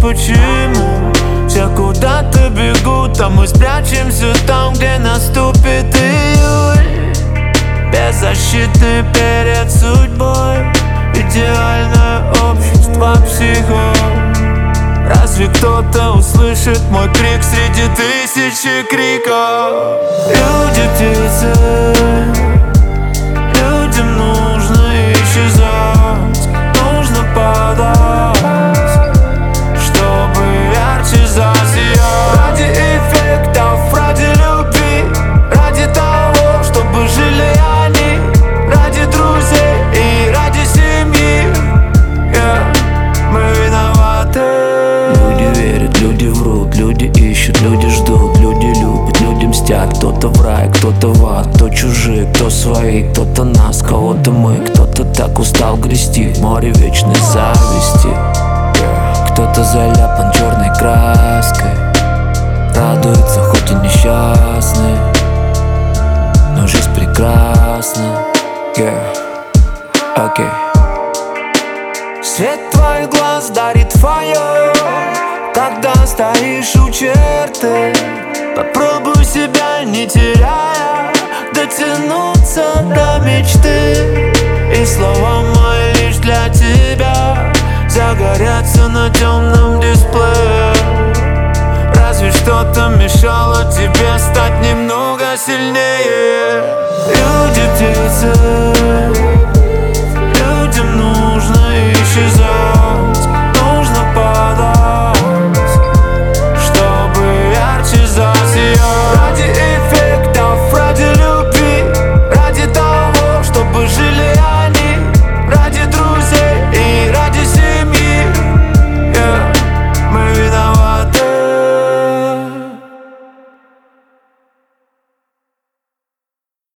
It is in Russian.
почему все куда-то бегут, а мы спрячемся там, где наступит июль. Беззащитны перед судьбой, идеальное общество психо. Разве кто-то услышит мой крик среди тысячи криков? Люди-птицы, людям нужно исчезать, нужно падать, чтобы ярче засиять. Ради эффектов, ради любви, ради того, чтобы жили они, ради друзей и ради семьи, мы виноваты. Люди верят, люди врут, люди ищут, люди ждут, люди любят, люди мстят. Кто-то в рай, кто-то в ад, кто чужие, кто свои, кто-то нас, кого-то мы. Кто-то так устал грести в море вечной зависти. Кто-то заляпан черной краской, радуется, хоть и несчастный, но жизнь прекрасна. Окей. Свет твоих глаз дарит фойер, когда стоишь у черты. Попробуй себя, не теряя, дотянуться до мечты. И слова мои лишь для тебя загорятся на темном дисплее. Разве что-то мешало тебе стать немного сильнее.